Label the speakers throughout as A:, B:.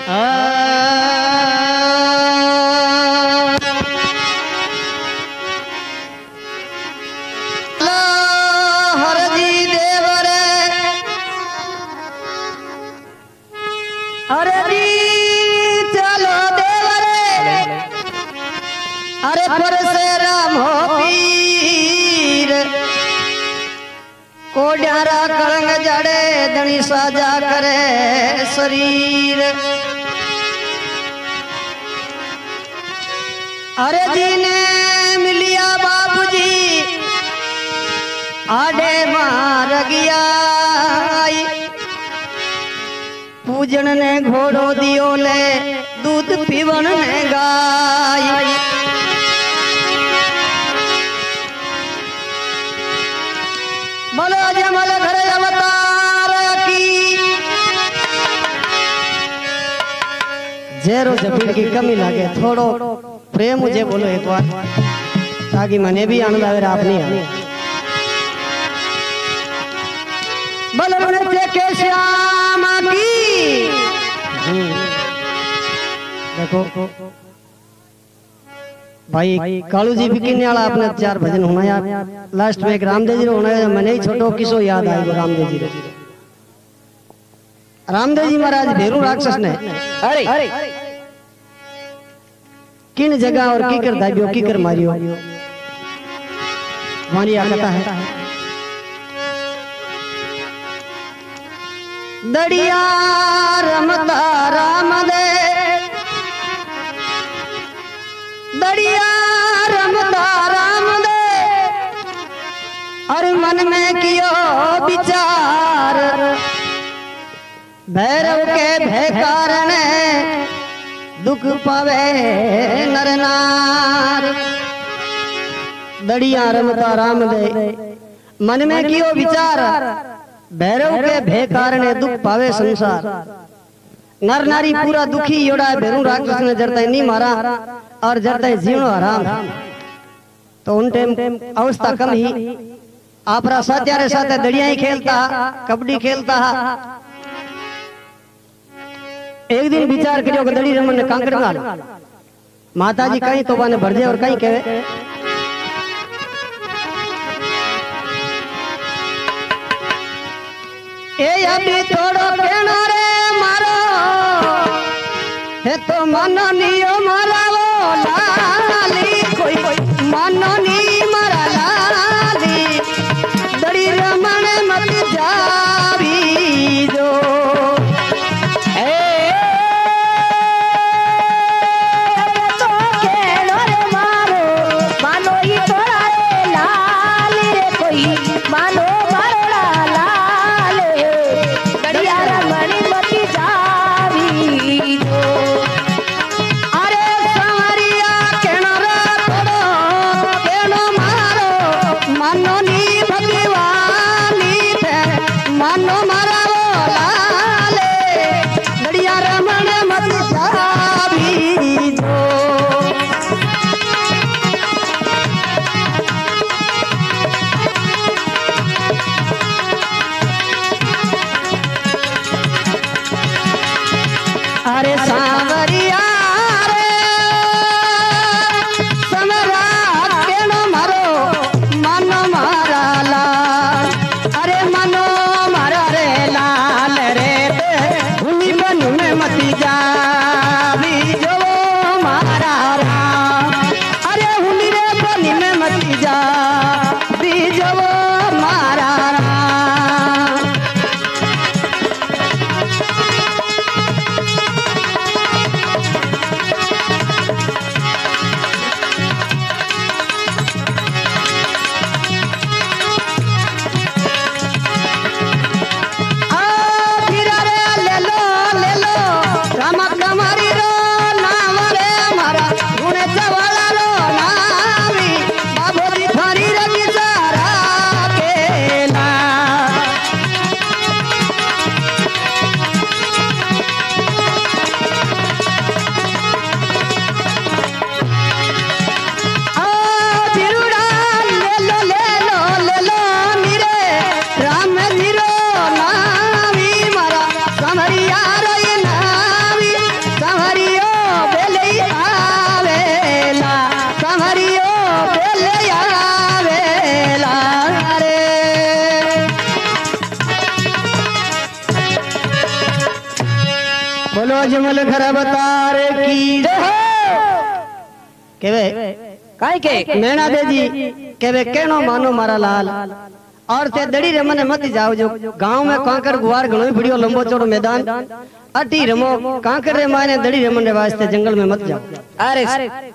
A: कोड्यारा कलंग जड़े दणी साजा करे शरीर। अरे जी ने मिलिया बाबूजी आडे मार गया। पूजन ने घोड़ो दियो ले दूध पीवन ने गाय। बोलो जमल घर अवतार की जेरो जबीर की कमी लागे थोड़ो प्रेम मुझे बोलो एक बार ताकि मने भी आनंद आवे। आप नहीं आवे बोलो के श्याम की। देखो भाई कालू जी बिकिने वाला अपने 4 भजन होना यार। लास्ट में एक रामदेव जी होना है। मैंने ही छोटो किसो याद आएगा रामदेव जी। रामदेव जी महाराज भेरू राक्षस ने अरे किन जगह और की कर दाबियो की कर मारियो हमारी कथा है। दड़िया रमता राम दे दड़िया रमता राम दे और मन में कियो विचार। भैरव के भय कारण दुख पावे नर नार। दड़िया रमता राम दे मन में कियो विचार। भैरव के भय कारण दुख पावे संसार। नर नारी पूरा दुखी योड़ा है। भेरू राक्षस ने जरता नहीं मारा और जरता है जीवनो आराम। तो उन टाइम अवस्था कम ही आपरा सात्यारे साथे दड़िया ही खेलता कबड्डी खेलता। एक दिन विचार करियो कि दड़ी रमन ने कांकड़ मार माता जी कहीं तो बाने भर जाए और कहीं कहे ए अभी थोड़ो कहना रे मारो है तो मनो नियो मारा वो लाली कोई मनो नी मारा लाली। दड़ी रमन मत जावी जो अरे बोलो जमल घर अवतार की जय हो। केवे
B: काय के
A: नैना दे जी केवे केनो मानो मारा लाल और ते दड़ी रे मने मत जाओ जो गांव में कांकर गुवार घणो बढ़ियो लंबो चौड़ो मैदान अटी रमो कांकर रे माने दड़ी रे मने वास्ते जंगल में मत जाओ।
B: अरे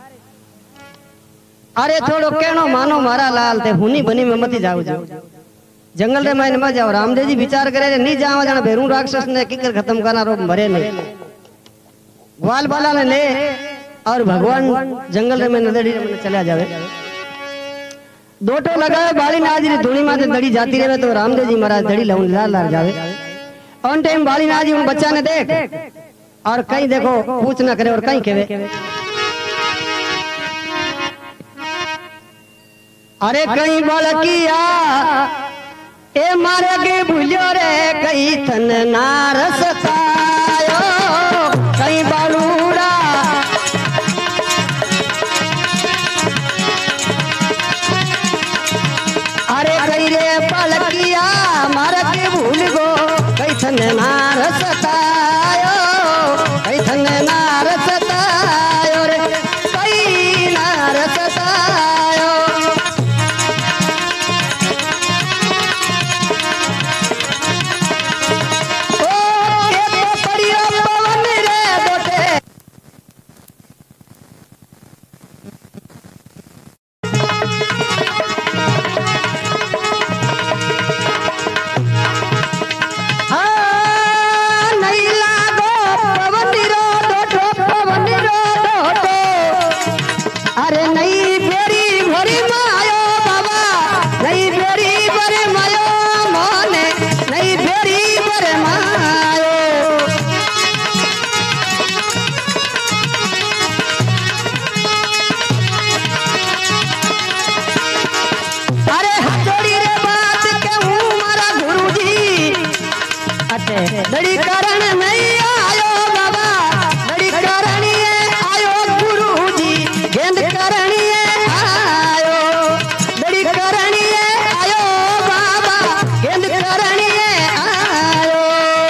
A: अरे थोड़ो केनो मानो मारा लाल ते हुनी बनी में मत जाओ जो जंगल रे माने मत जाओ। रामदेव जी विचार करे नहीं जाओ जना भेरू राक्षस ने किकर खत्म करना रो मरे नहीं ग्वाल बाला ने ले और भगवान जंगल रे में नदड़ी रे में चला जावे। दोटो लगाए बाली नाज री धूणी माथे दड़ी जाती रहे तो रामदेव जी महाराज दड़ी लाउन लाल लाल जावे। ऑन टाइम बाली नाज उन बच्चा ने देख और कहीं देखो पूछ ना करे और कहीं केवे अरे कहीं बड़किया ए मारे के भूलियो रे कहीं थन नारस तायो कहीं बालूड़ा अरे कहीं रे बड़किया मारे के भूल गो कहीं थन नारस तायो कहीं थन नारस तायो रे कहीं नारस तायो। दड़ी कारण नहीं आयो बाबा दड़ी कारण आयो गुरुजी गेंद कारण आयो दड़ी कारण आयो बाबा गेंद कारण आयो।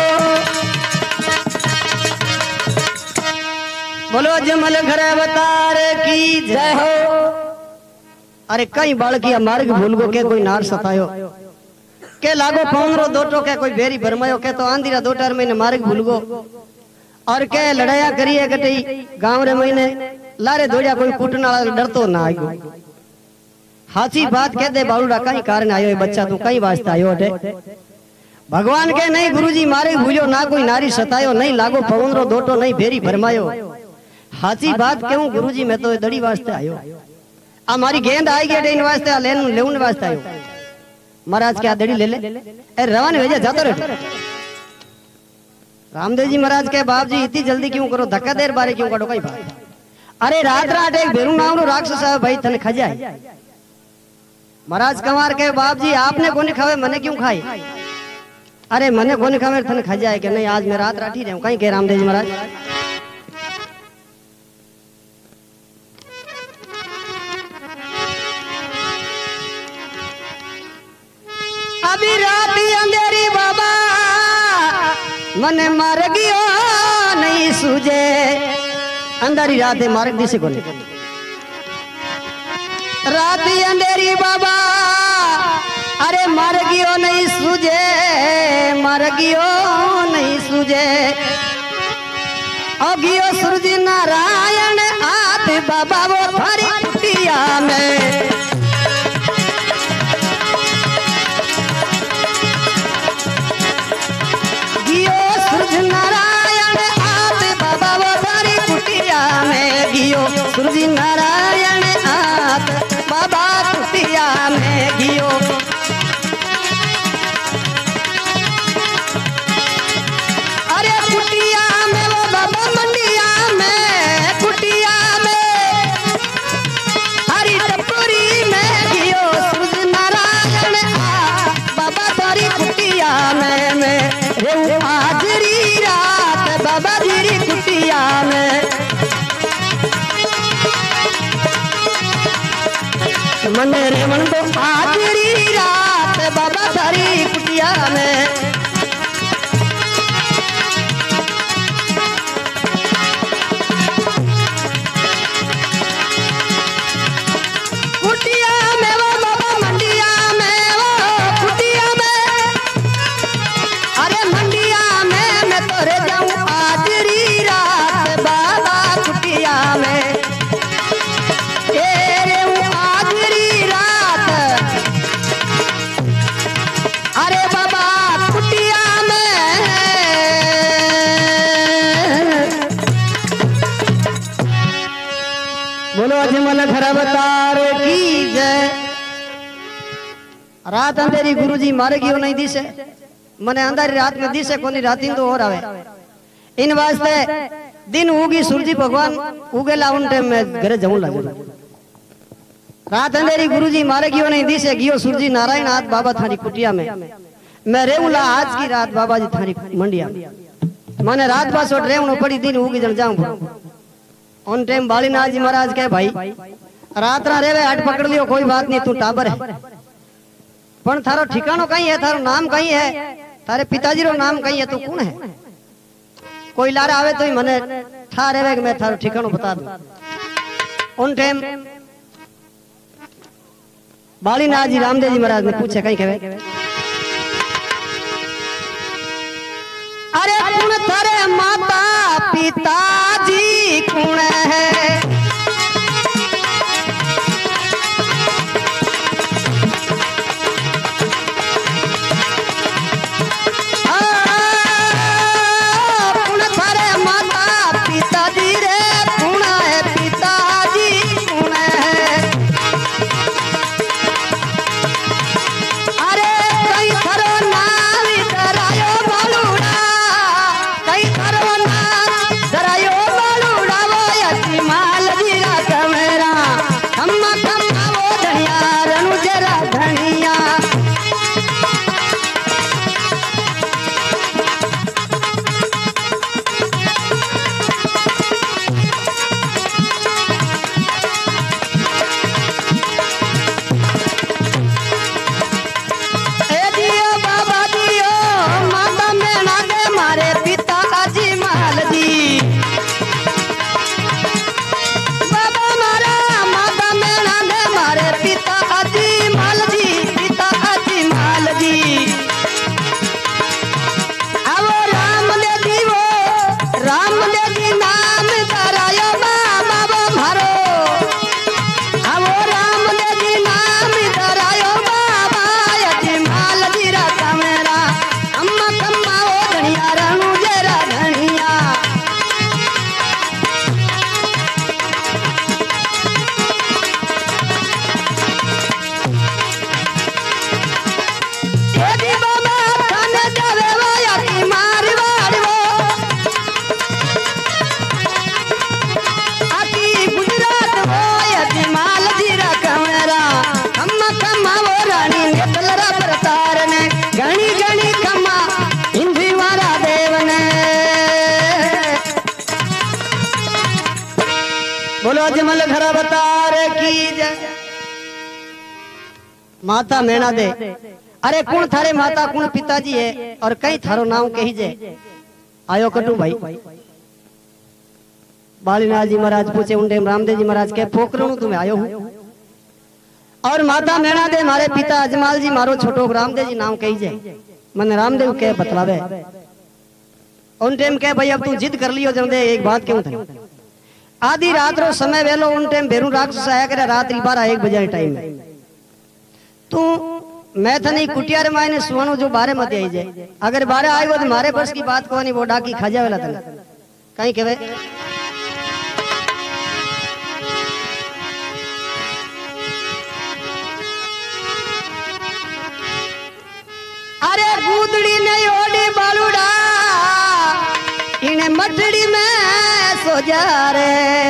A: बोलो जमल घर अवतार की जय हो। अरे कई बालकिया मार्ग भूल गो के कोई नार सतायो के लागो पौंदरो दोटो के कोई बेरी भरमायो के तो आंधीरा दोटर महीने मार्ग भूल गो और के लड़ाया करिए कटई गांव रे महीने लारे दौड़िया कोई कुटना डरतो ना आयो। हाची बात कह दे बालूड़ा कहीं कारण आयो बच्चा तू कहीं वास्ते आयो अटे भगवान के नहीं गुरुजी मारे भूलियो ना कोई नारी सतायो नहीं लागो पौंदरो दोटो नहीं बेरी भरमायो। हाची बात क्यों गुरुजी मैं तो दड़ी वास्ते आयो आ मारी गेंद आई गई इन वास्ते लेन लेउन वास्ते आयो। महाराज क्या दड़ी ले ले ए रवान भेजा जातो रे। रामदेव जी महाराज के बाप जी इतनी जल्दी क्यों करो धक्का देर बारे क्यों करो कहीं बात। अरे रात रात एक भेरू नाम रो राक्षस है भाई तने खजाए। महाराज कंवार के बाप जी आपने कोनी खावे मने क्यों खाई। अरे मने कोनी खावे तने खजाए के नहीं आज मैं रात राठी रहूं कहीं के रामदेव जी महाराज। अभी रात अंधेरी बाबा मने मार गयो नहीं सूझे अंधारी रात मार्ग दिसे को रात अंधेरी बाबा अरे मार गयो नहीं सूझे मार गयो नहीं सूझे अगियो सूरज नारायण हाथ बाबा वो थारी कुटिया में नारायण आत बाबा वो थारी कुटिया में गियो सूरज नारायण आत बाबा कुटिया में गियो। अरे कुटिया में वो बाबा मंडिया में कुटिया में हरी टपुरी में गियो सूरज नारायण आत बाबा थारी कुटिया में रे हाजरी रात बाबा जी कुटिया में मन रे मन तो हाजरी रात बाबा थारी कुटिया में। रे जाऊं आजरी रात बाबा कुटिया में रे आजरी रात अरे बाबा कुटिया में बोलो अजमल घर अवतार की जय। रात अंधेरी गुरुजी मारे गयो नहीं दिसे मने अंधारी रात में दिसे कोनी राती तो और आवे इन वास्ते दिन उगी सूरजी भगवान उगेला उन टाइम में घरे जाऊं लागो रात अंधेरी गुरुजी मारे गयो नहीं दिसे गयो सूरजी नारायण हाथ बाबा थारी कुटिया में मैं रेउला आज की रात बाबा जी थारी मंडिया माने रात पास रेवनो पड़ी दिन उगी जन जाऊं उन टाइम बालीनाथ जी महाराज कहे भाई रात ना रेवे हट पकड़ लियो कोई बात नहीं तू टाबर है पण थारो ठिकानो कहीं है थारो नाम कहीं है थारे पिताजी रो नाम कहीं है तू कौन है कोई लारा आवे तो ही मने ठा रेवे कि मैं थारो ठिकानो बता दूं उन टाइम बालीनाथ जी रामदेव जी महाराज ने पूछे कहीं कहे अरे कौन थारे माता पिताजी कौन है बोलो अजमल घर अवतार की जय। माता मैना दे अरे कौन थारे माता कौन पिताजी है और कई थारो नाम कही जे आयो कटू भाई बालीनाथ जी महाराज पूछे उन टाइम रामदेव जी महाराज के पोखरणु तुम्हें आयो हूं और माता मैना दे मारे पिता अजमाल जी मारो छोटो रामदेव जी नाम कही जे मन रामदेव के बतलावे उन टाइम के भाई अब तू जिद कर लियो जम दे एक बात क्यों था आधी रात रो समय वेलो उन टाइम बेरू राक्षस आया करे रात्रि 12-1 बजे टाइम में तू मैं था नहीं कुटिया रे मायने सुवनो जो 12 मत आई जाए अगर 12 आयो तो मारे बस की बात को नहीं वो डाकी खा जावेला तने कहीं कहवे अरे गूदड़ी ने ओडी बालूड़ा इने मटड़ी में सो जा रे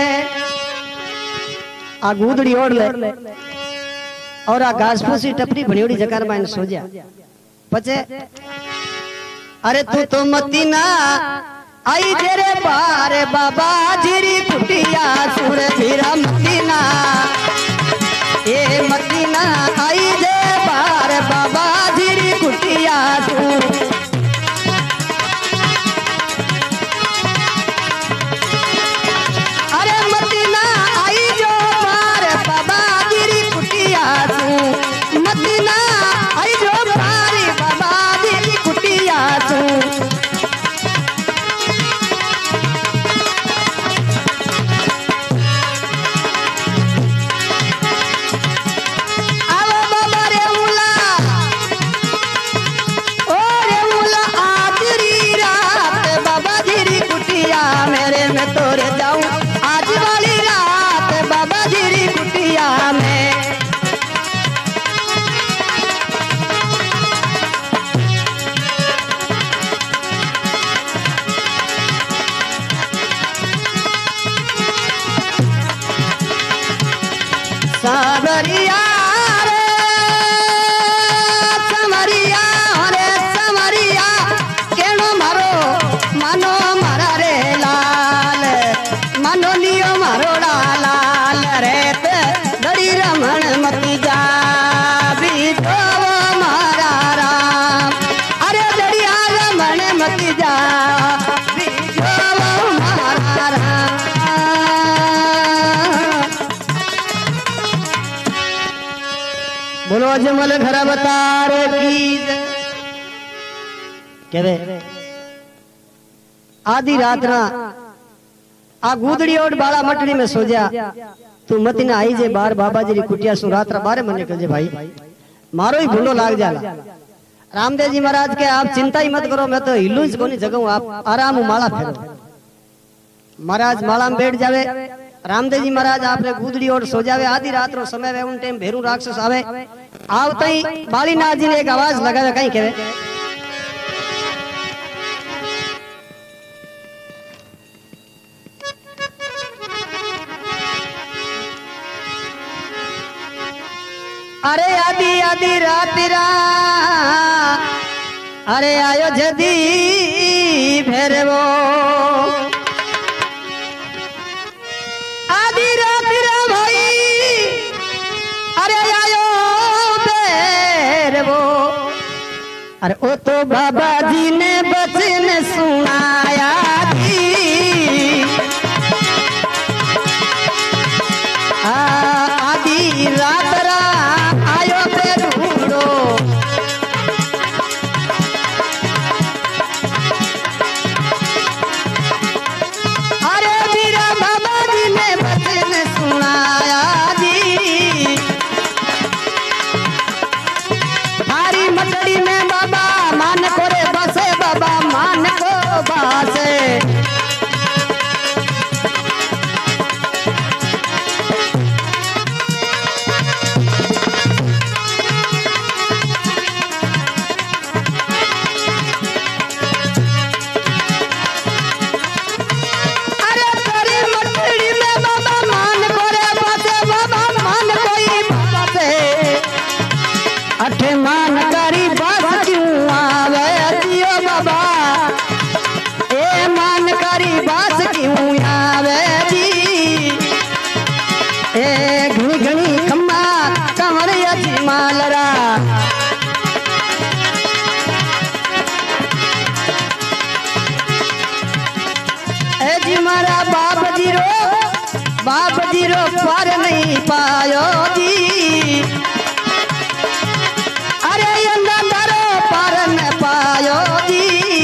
A: आ गूदड़ी ओढ़ ले और आ घास फूसी टपरी भणियोड़ी जकार में सो जा पचे अरे तू तो मती ना आई तेरे बारे बाबा जीरी कुटिया सुर भीरा मती ना ये मती ना आई जे बारे बाबा जीरी कुटिया सुर मत जा बीजो मारा बोलो अजमल घर अवतार की कहवे आधी रात ना आ गुदड़ी और बाला मटड़ी में सो जा तू मत ना आई जे बार बाबा जी कुटिया सु रात बारे मन निकल जे भाई मारो ही भूलो लाग जाला। रामदेव जी महाराज के आप चिंता ही मत करो मैं तो हिलू ही कोनी जगह आप आराम माला फेरो। महाराज माला में बैठ जावे रामदेव जी महाराज आपने गुदड़ी और सो जावे आधी रात रो समय वे उन टाइम भेरू राक्षस आवे आवते ही बालीनाथ जी ने एक आवाज लगावे कहीं कहवे अरे आधी आधी रात रा अरे आयो जदी फेरवो आधी रात रा भाई अरे आयो फेरवो अरे ओ तो बाबा जी ने बचन सुनाया थी आधी रात रा आयो बेरूड़ो अरे बीरा बाबा जी ने बचन सुनाया जी थारी मटड़ी में बाबा मान को रे बसे बाबा मान को बासे मान करी बस क्यों आवे जियो बाबा ए मान करी बस क्यों आवे जी ए घनी घनी खम्मा कमर अजी मालरा ए जी मारा बाप जी रो पार नहीं पायो जी पायो जी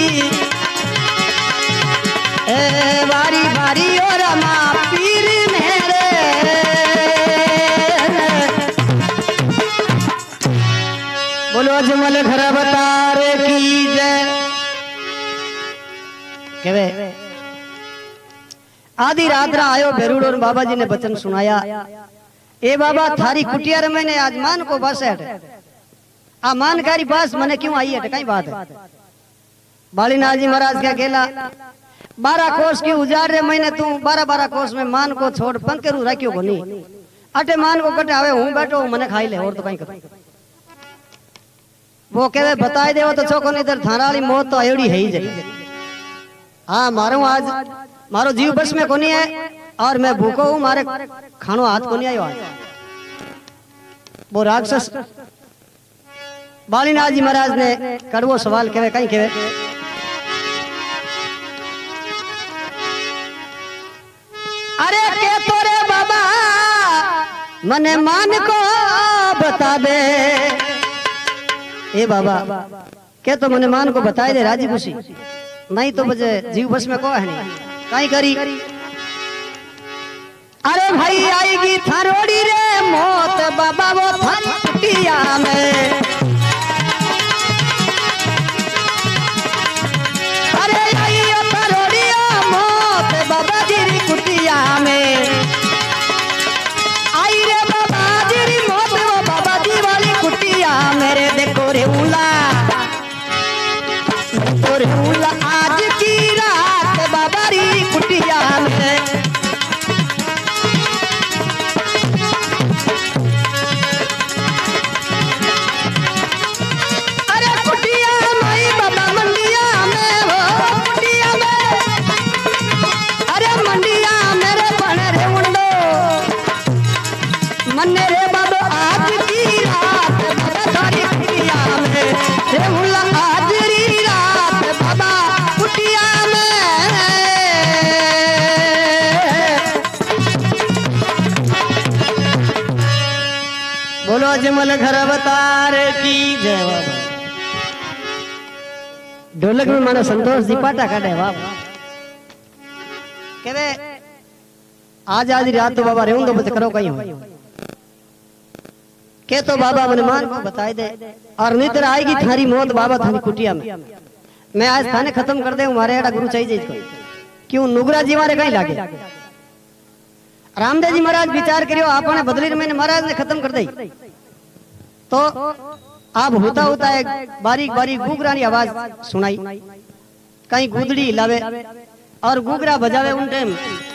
A: ए बारी बारी और माँ पीर मेरे बोलो अजमल घर अवतार की जय कहवे आधी रात रा आयो भेरूड़ और बाबा जी ने वचन सुनाया ए बाबा थारी कुटिया रे मैंने आज मान को बस है आ मानकारी बास मने क्यों आई है कई बात है बालीनाथ जी महाराज क्या गेला 12 कोस की उजाड़ रे महीने तू 12 कोस में मान को छोड़ पंकेरू रखियो को नहीं अटे मान को कटे आवे हूं बैठो मने खाई ले और तो कहीं कर वो कहवे बताई देवो तो चोको नहीं इधर थाराली मौत तो एड़ी है ही जई हां मारो आज मारो जीव बस में कोनी है और मैं भूखो हूं मारे खानो हाथ कोनी आयो आज वो राक्षस बालीनाथ जी महाराज ने कड़वो सवाल कहे कहीं कहे अरे के तोरे बाबा मने मान को बता दे ए बाबा के तो मने मान को बताए दे राजी खुशी नहीं तो बजे जीव बस में को है नहीं कहीं करी अरे भाई आएगी थारोड़ी रे मौत बाबा वो थारी कुटिया में कुटिया में आई रे बाबा जी मौत वो बाबा जी वाली कुटिया मेरे देखो रे उला आज की रात बाबा री कुटिया में अजमल घर अवतार की जय। बाबा ढोलक में मानो संतोष जी पाटा काटे बाबा कहवे आज आधी रात तो बाबा रेऊं दो बच करो कहीं हो के तो बाबा मन मान को बताए दे और नितर आएगी थारी मौत बाबा थारी कुटिया में। मैं आज थाने खत्म कर दे हमारे एड़ा गुरु चाहिए इसको क्यों नुगरा जी मारे कहीं लागे। रामदेव जी महाराज विचार करियो आपने बदली में महाराज ने खत्म कर दी तो आप होता होता एक बारीक बारीक गुगरा की आवाज सुनाई कहीं गुदड़ी हिलावे और गुगरा बजावे उन टाइम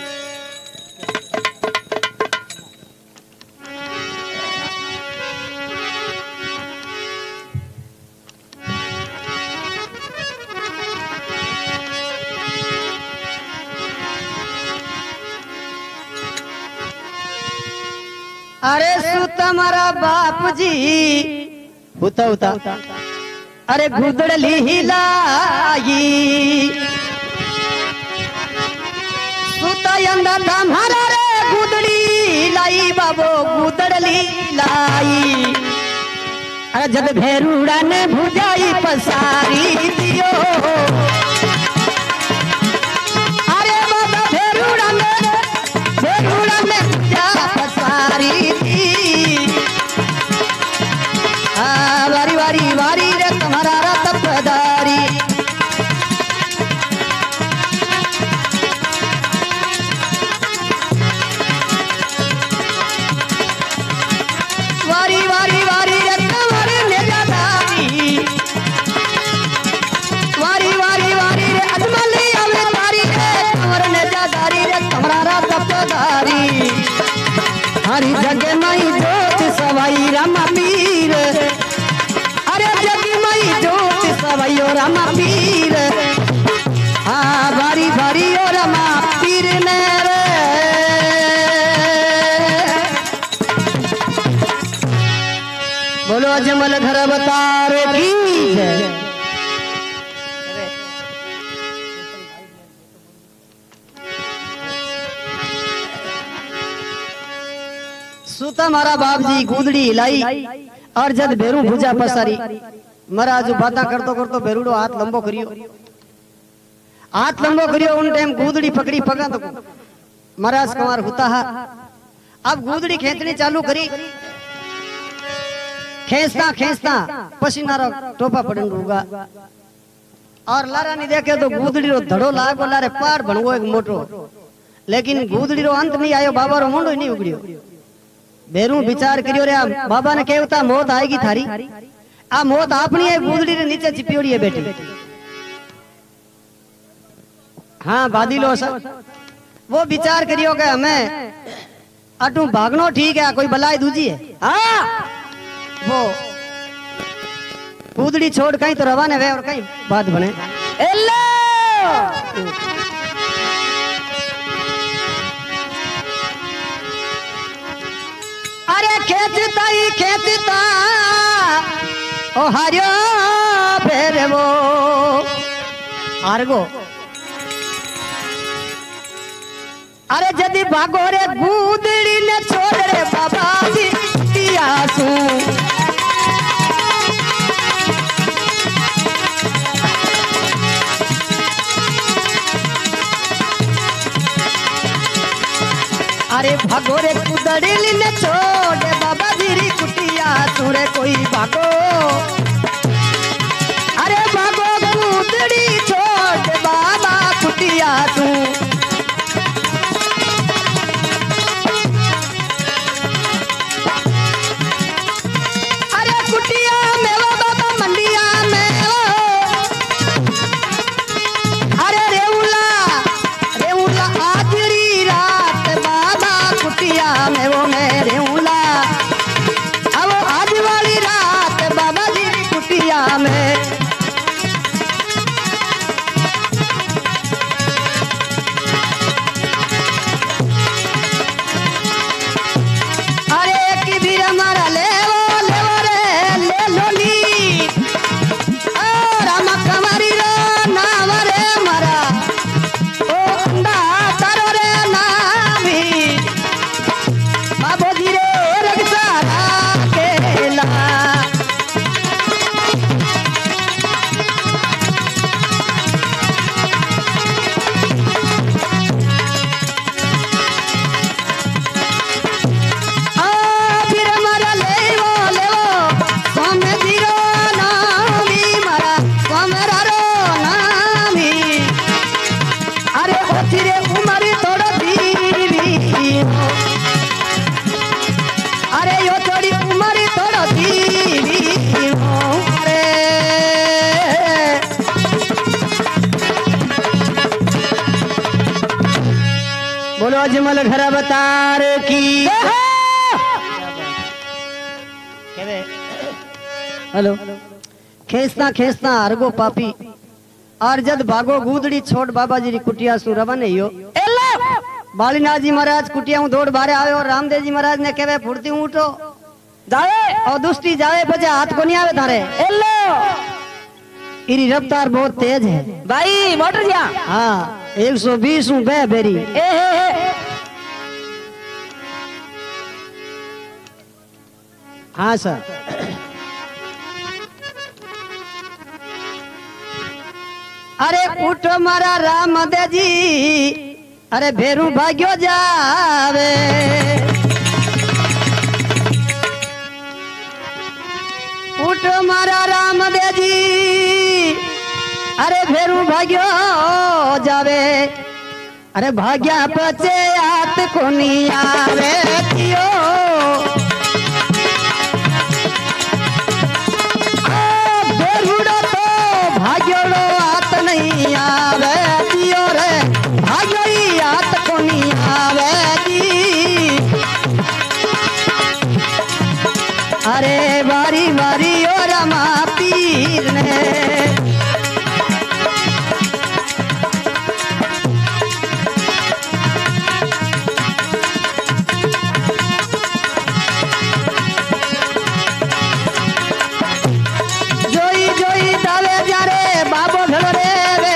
A: अरे सुता मारा बाप जी होता होता अरे गुदड़ली हिलाई सुता यंदा हमारा रे गुदड़ी लाई बाबो गुदड़ली लाई। अरे जब भेरूड़ा ने भुजाई पसारी दियो अरे बाबा भेरूड़ा ने भुजा पसारी दी वारी वारी वारी रे तुम्हारा रत पदारी वारी वारी वारी रे तुम्हारे नेजादारी वारी वारी वारी रे अजमली अवतारी रे तुम्हारे नेजादारी रे तुम्हारा रत पदारी हरी जगह मई जोत सवाई रामा पीर अरे जगी मई जोत सवाई ओ रामा पीर हाँ बारी बारी ओ रामा पीर ने रे बोलो अजमल घर अवतार की जय। सुता मारा बाप जी गुदड़ी हिलाई और जद बेरू भुजा पसारी महाराज बाता करतो करतो बेरूडो हाथ लंबो करियो उन टाइम गुदड़ी पकड़ी पगा तो महाराज कुमार होता है। अब गुदड़ी खेचनी चालू करी खेचता खेचता पसीना रो टोपा पड़न होगा और लारा नहीं देखे तो गुदड़ी रो धड़ो लागो लारे पार बनवो एक मोटो लेकिन गुदड़ी रो अंत नहीं आयो बाबा रो मुंडो नहीं उगड़ियो। बेरू विचार करियो रे बाबा ने कहता मौत आएगी थारी आ मौत अपनी है गुदड़ी रे नीचे चिपियोड़ी है बेटी हाँ बादिलो सब वो विचार करियो कि हमें अटू भागनो ठीक है कोई बलाई दूजी है हाँ वो गुदड़ी छोड़ कहीं तो रवाना वे और कहीं बात बने अरे खेचता ही खेचता ओ हरियो फेरे वो आर्गो अरे जदी भागो रे गुदड़ी ने छोड़ रे बाबा जी पियासू अरे भागो रे गुदड़ी ने छोड़ बाबा जी कुटिया सुरे कोई भागो अरे भागो गुदड़ी छोड़ बाबा कुटिया तू अरे कुटिया में वो बाबा मंडिया में अरे रेउला रेउला आजरी रात बाबा कुटिया में वो मैं रेउला अब आज वाली रात बाबा जी अजमल घर अवतार की। हेलो खेसता खेसता हरगो पापी और जद भागो गूदड़ी छोड़ बाबा जी री कुटिया सु रवाने हो। बालीनाथ जी महाराज कुटिया दौड़ बारे आवे और रामदेव जी महाराज ने कहवे फुर्ती उठो जावे और दुष्टी जावे बजे हाथ को नहीं आवे थारे। इरी रफ्तार बहुत तेज है
B: भाई मोटर जा।
A: हाँ 120 हूँ बे बेरी। हाँ सर अरे उठो मारा राम दे जी अरे भेरू भाग्यो जावे। उठो मारा राम दे जी अरे भेरू भाग्यो जावे। अरे भाग्या पचे आत कोनी आवे थियो। भेरूड़ो तो भाग्योड़ो आत नहीं आवे थियो रे। भाग्यो ही आत कोनी आवे जी। अरे बारी बारी ओ रमा पीर ने जोई जोई दावे जा रे बाबो भेलो रे वे।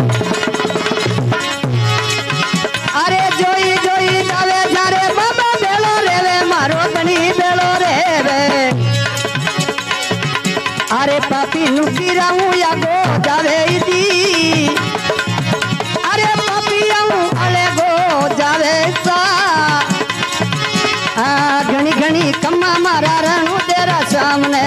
A: अरे जोई जोई दावे जा रे बाबा भेलो रे वे मारो धनी भेलो रे वे। अरे पापी नुकी रहूं या गो जावे दी। अरे पापी रहूं अले गो जावे सा। घनी घनी कम्मा मारा रणु तेरा सामने।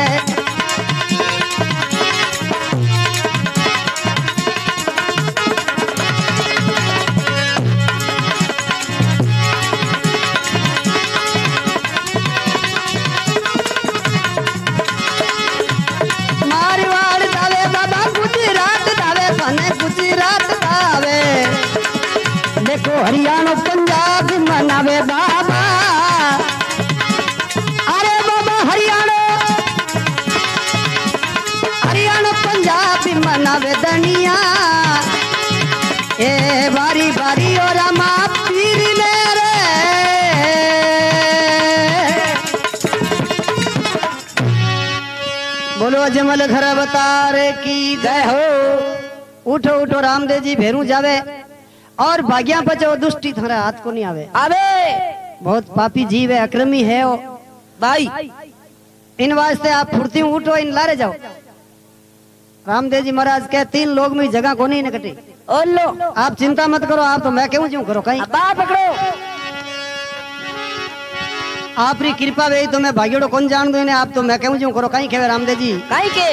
A: मारवाड़ दावे बाबा गुजरात दावे बने गुजरात दावे। देखो हरियाणा पंजाब मनावे बाबा। अरे बाबा हरियाणा हरियाणा पंजाब मनावे दनिया। ए बारी बारी और रामा पीर ले रे। बोलो अजमल घर अवतार की जय हो। उठो उठो रामदेव जी भेरू जावे और भाग्या बचो दुष्टी थारा हाथ को नहीं आवे। बहुत पापी जीव है अक्रमी है ओ भाई। इन वास्ते आप फुर्ती उठो इन लारे जाओ। रामदेव जी महाराज के 3 लोग में जगह को नहीं कटे। ओ लो आप चिंता मत करो आप तो मैं क्यों क्यों करो कहीं पकड़ो। आप री कृपा वे तो मैं भाग्योड़ो कौन जान दो इन्हें आप तो मैं क्यों क्यों करो कहीं खेवे रामदेव जी कहीं के।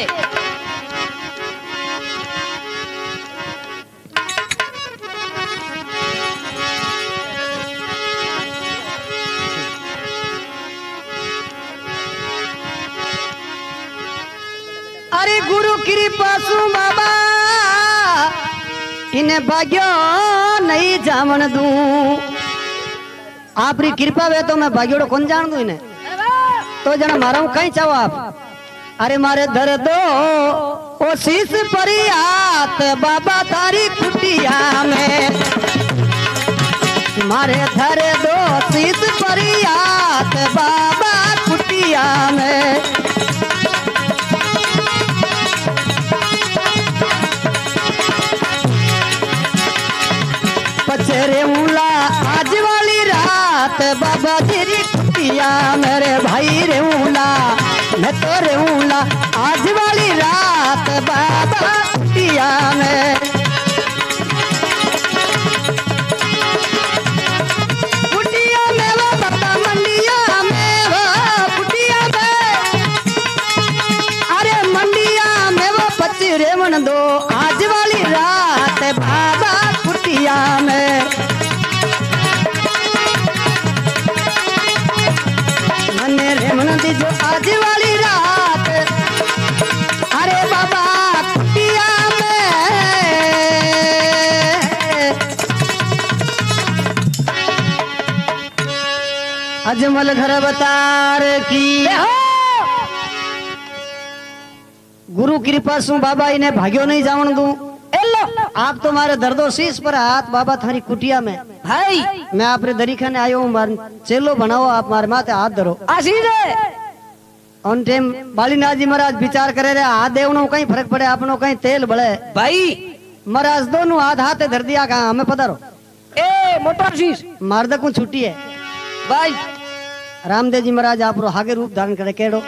A: अरे गुरु कृपा सु बाबा इन्हें भाग्यो नहीं जामन दूं। आप री कृपा वे तो मैं भाग्योड़ो कौन जान दूं इन्हें तो जना मारा हूं कहीं चाहो आप। अरे मारे धर दो ओ शीश परियात बाबा तारी कुटिया में। मारे धर दो शीश परियात बाबा कुटिया में। पचरे उला आज वाली रात बाबा तेरी कुटिया मेरे भाई रे उला मैं तो रे उला आज वाली रात बाबा कुटिया में। कुटिया में वो बाबा मंडिया में वो कुटिया में। अरे मंडिया में वो पचरे मन दो आज वाली रात बाबा कुटिया में। मने रे मन दी जो आज वाली रात। अरे बाबा कुटिया में अजमल घर अवतार की गुरु कृपा सु बाबा इन्हें भाग्यो नहीं जावन दूं। आप तो मारे दर्दो शीश पर हाथ बाबा थारी कुटिया में भाई मैं आपरे दरीखा ने आयो हूँ चेलो बनाओ आप मारे माथे हाथ धरो आशीष ऑन टाइम बालीनाथ जी महाराज विचार करे रे हाथ देवनो कहीं फर्क पड़े आपनो कहीं तेल बळे भाई महाराज दोनों हाथ हाथे धर दिया कहा हमें पधारो ए मोटा शीश मारदा को छुट्टी है भाई रामदेव जी महाराज आप रो हागे रूप धारण करे केड़ो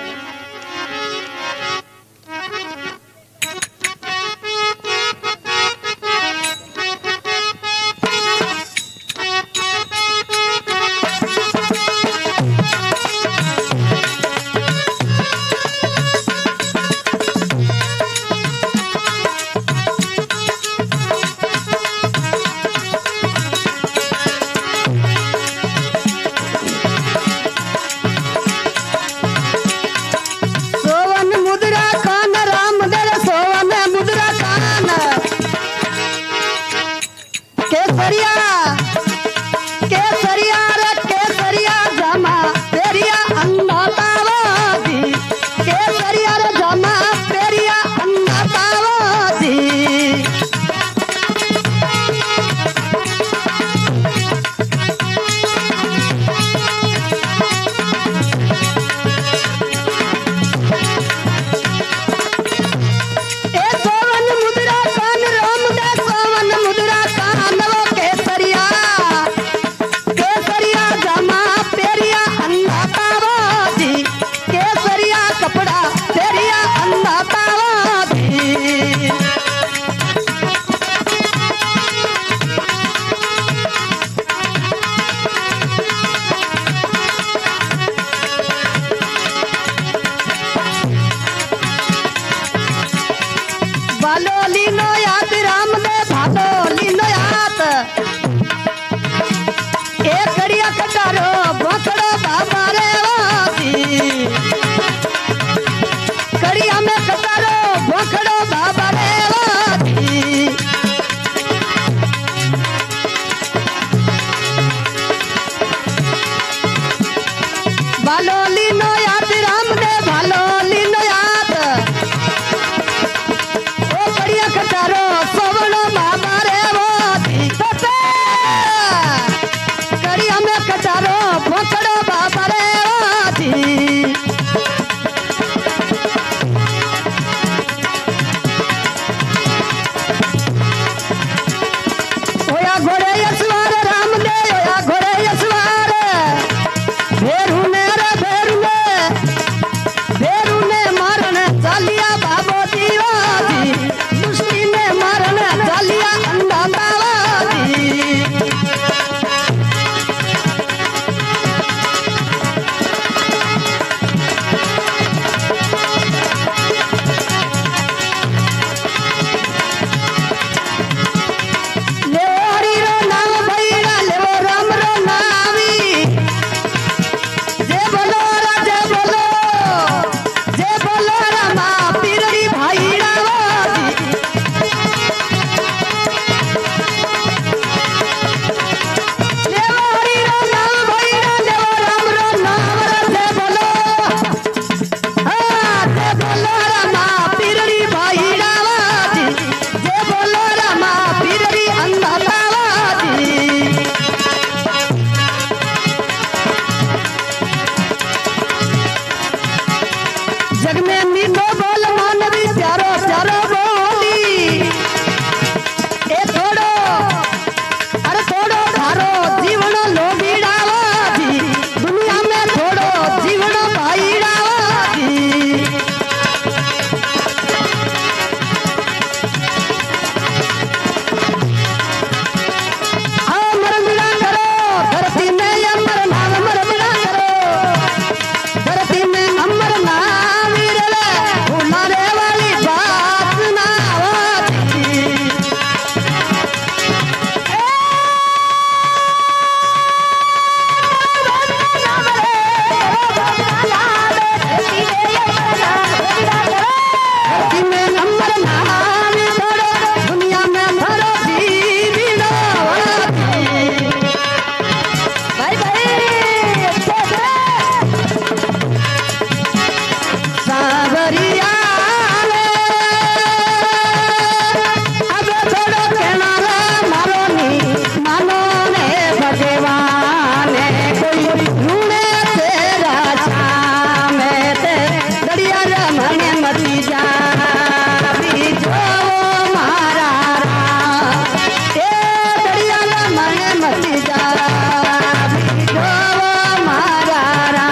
A: मारो नी मानो ने भगवान कोई रूणे तेरा छाम ते दरिया रमण मती जा जो मारा ए दरिया रमण मती जा जो मारा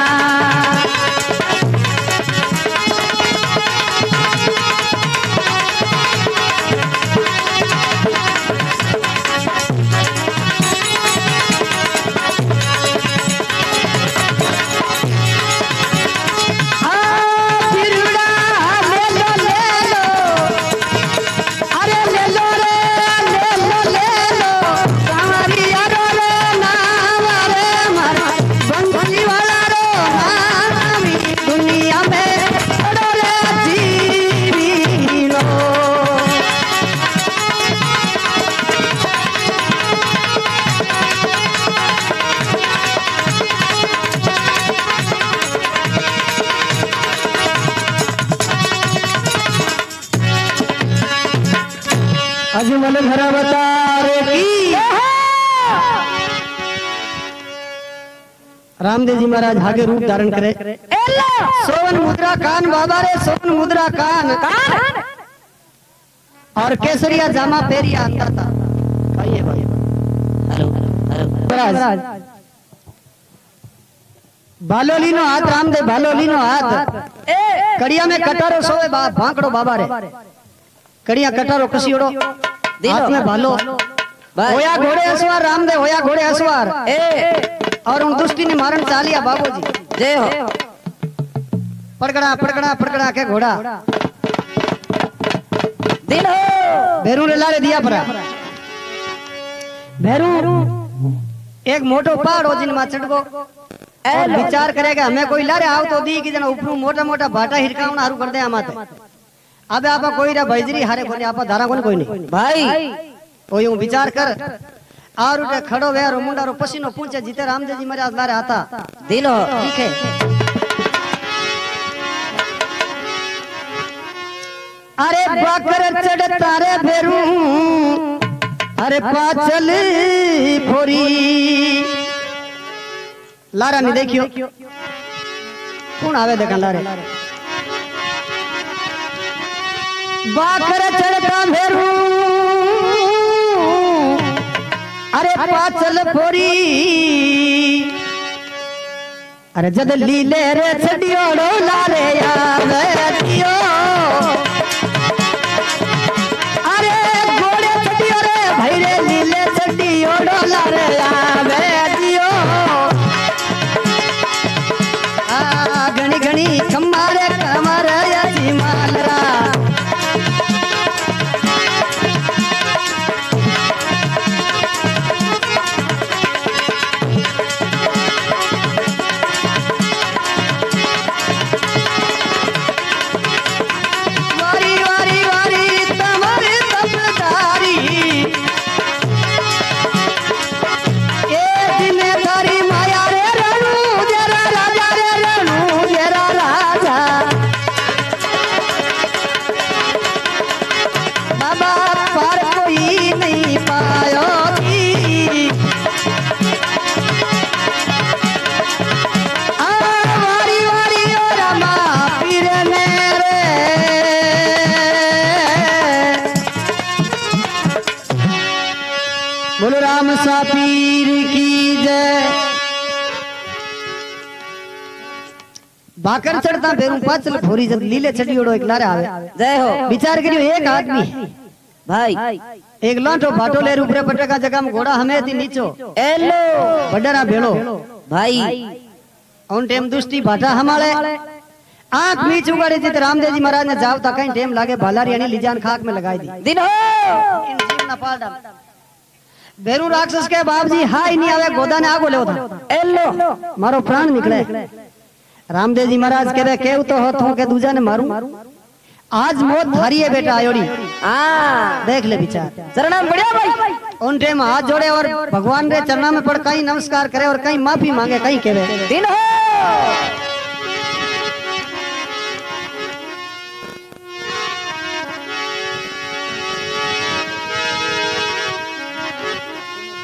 A: अजमल घर बतारे की रामदेव जी महाराज आगे रूप धारण करे सोवन मुद्रा कान बाबा रे सोवन मुद्रा कान और केसरिया जामा पेरिया अंदर था भाई महाराज भालोलीनो हाथ रामदेव भालोलीनो हाथ कड़िया में कटारो सोए भांकड़ो बाबा रे कड़िया कटारो कसियोड़ो हाथ में भालो होया घोड़े असवार रामदेव होया घोड़े असवार और उन दुष्टी ने मारन चालिया बाबूजी जय हो पड़गड़ा पड़गड़ा पड़गड़ा के घोड़ा दिन हो भैरू रे लारे दिया परा भैरू एक मोटो पहाड़ हो जिन मा चढ़गो और विचार करेगा हमें कोई लारे आओ तो दी कि जना ऊपर मोटा मोटा भाटा हिरकावना हारू कर दे आमाते अबे आपा कोई रा भैजरी हारे कोनी आपा धारा कोनी नहीं भाई ओ यूं विचार कर और उठे खड़ो वे रो मुंडा रो पसीनो पूछे जीते रामदेव जी महाराज लारे आता दिलो ठीक है अरे बाकर चढ़ तारे फेरू अरे पाचल फोरी लारा नहीं देखियो कौन आवे देखा लारे बाकर चढ़ता फेरू अरे पाचल फोरी अरे जद लीले रे छड़ियोड़ो लारे आवे दियो अरे घोड़े छड़ियो रे भाई रे लीले छड़ियोड़ो लारे आवे दियो आ घणी घणी कमारे कमर याची मालरा बोलो राम सा पीर की जय। भाकर चढ़ता बेरू पाचल फोरी जब लीले छड़ियोड़ो एक लारे आवे जय हो विचार करियो एक आदमी भाई एक लाठो भाटो ले ऊपर पटका जगह में घोड़ा हमें थी नीचो एलो बडरा भेड़ो भाई उन टाइम दुष्टी भाटा हमारे आंख नीच उगाड़ी थी रामदेव जी महाराज ने जाव ता कहीं टाइम लागे भालारियानी लीजान खाक में लगाई दी दिन हो इन जीव ना पाल डाल बेरू राक्षस के बाप जी हाय नहीं आवे गोदा ने आगो ले था एलो मारो प्राण निकले रामदेव जी महाराज कह रहे केव तो हो तो के दूजा ने मारू आज मौत धारी है बेटा आयोड़ी देख ले विचार चरणा में बढ़िया भाई उन टाइम हाथ जोड़े और भगवान रे चरणा में पड़ कहीं नमस्कार करे और कहीं माफी मांगे कहीं कहे दिन हो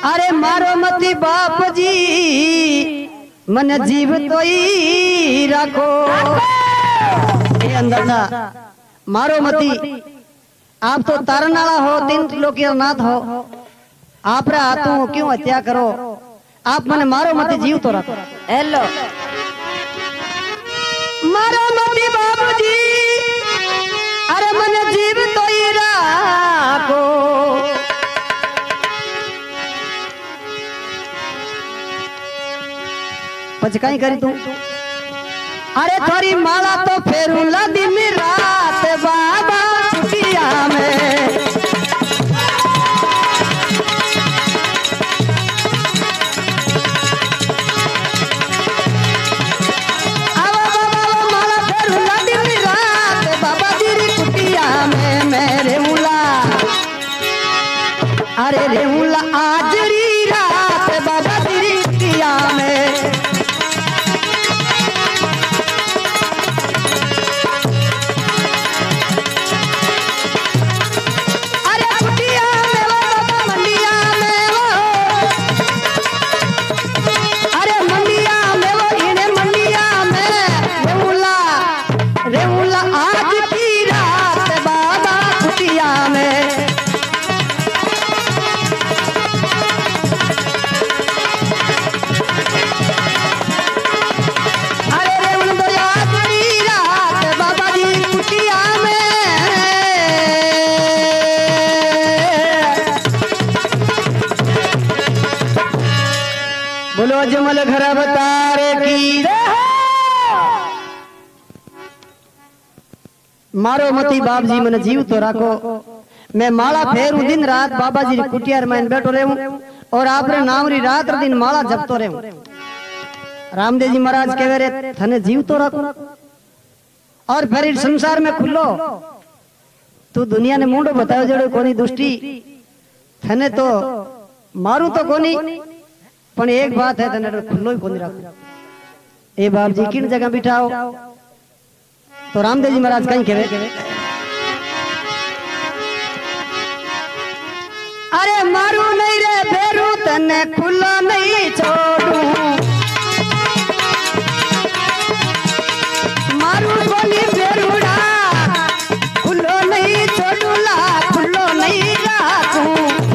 A: अरे मारो मती बाप जी मन जीव तो ही रखो ये अंदर था मारो मती आप तो तारनाला हो तीन लोग नाथ हो आप रा हाथों क्यों हत्या करो आप मने मारो मती जीव तो रखो हेलो मारो मती बाबू जी अरे मने जीव तो ही रखो पचकाई करी तू अरे थोड़ी माला तो फेरूला दिन रात बाबा छुटिया में माला फेरूला दिन रात बाबा जी छुटिया में मेरे उला अरे रे उला आज रात बाबा जी छुटिया में बोलो जमल घर बतारे की मारो मती बाप जी मन जीव तो राखो मैं माला फेरू दिन रात बाबा जी कुटियार में बैठो रहूं और आपरे नाम री रात दिन माला जपतो रहूं रामदेव जी महाराज कहे रे थने जीव तो राखो और फिर इस संसार में खुलो तू दुनिया ने मुंडो बतायो जड़ो कोनी दुष्टी थने तो मारू तो कोनी पण एक बात है तने खुल्लो ही कोनी राखो ए बाप जी किन जगह बिठाओ तो रामदेव जी महाराज कहीं कहे अरे मारू नहीं रे फेरू तने खुल्लो नहीं छोड़ू मारू कोनी फेरूड़ा खुल्लो नहीं छोड़ूला खुल्लो नहीं राखू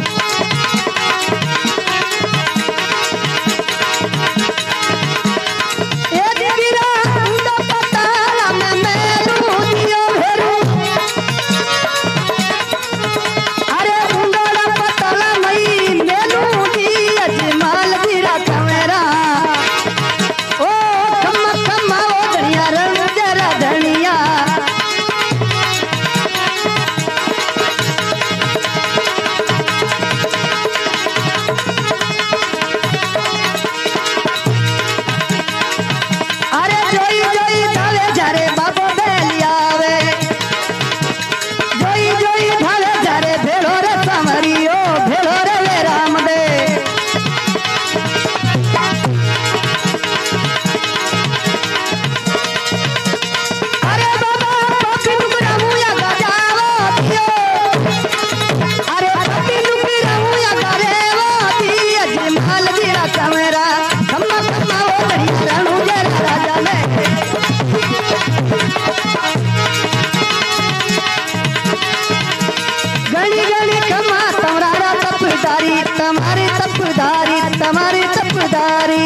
A: तुम्हारी तपदारी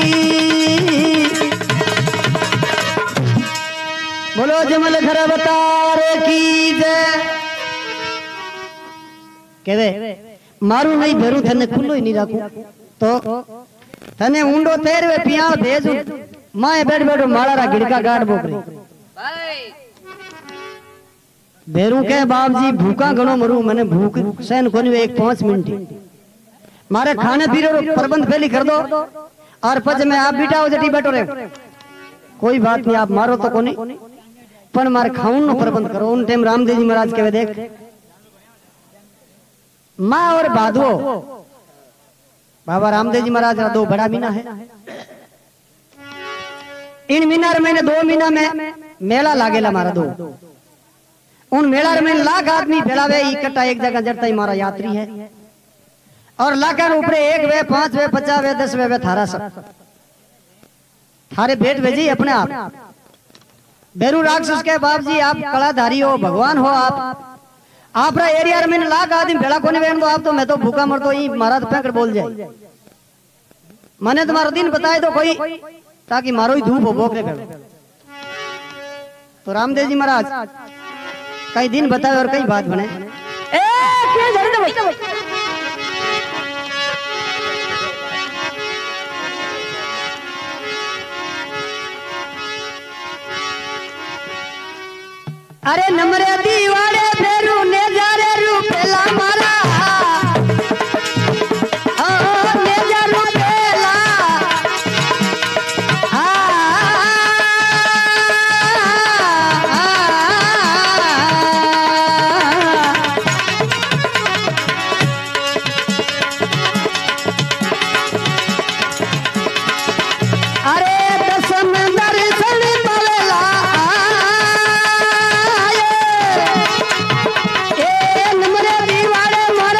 A: बोलो जमल घर बतारे की जय कहवे मारू नहीं भेरू थने खुल्लो ही नहीं राखू तो थने ऊंडो तेरवे पिया भेजू माए बैठ बैठो माला रा गिड़का गाड़ बोकरी भेरू के बाप जी भूखा घणो मरू मने भूख सहन कोनी एक 5 मिनट मारे खाने पीने रो प्रबंध पहले कर दो और पज में आप बिठाओ जटी बैठो रहे कोई बात नहीं आप मारो तो कोनी पण मारे खाऊन नो प्रबंध करो उन टाइम रामदेव जी महाराज के देख माँ और बाधो बाबा रामदेव जी महाराज का 2 बड़ा मीना है इन मीनार में 2 मीना में मेला लागेला मारा 2 उन मेला में लाख आदमी फैलावे इकट्ठा एक जगह जड़ता ही मारा यात्री है और लाखन ऊपरे 1 वे 5 वे 50 वे 10 वे थारा सब थारे भेंट भेजी अपने आप। बेरू राक्षस के बाप जी आप कलाधारी हो, भगवान हो आप एरिया में लाख आदमी भेड़ा कोने बेन दो आप तो मैं तो भूखा मर तो मारा तो फेंक बोल जाए। मैंने तुम्हारा दिन बताए तो कोई ताकि मारो ही धूप हो भोगने पे। तो रामदेव जी महाराज कई दिन बताए और कई बात बने। अरे नमरे दीवारे फेरू ने जा रे रूपेला मारा ने जा रूपेला अरे दसम दर्शन पलेला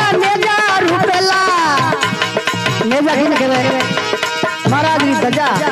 A: महाराज री ध्वजा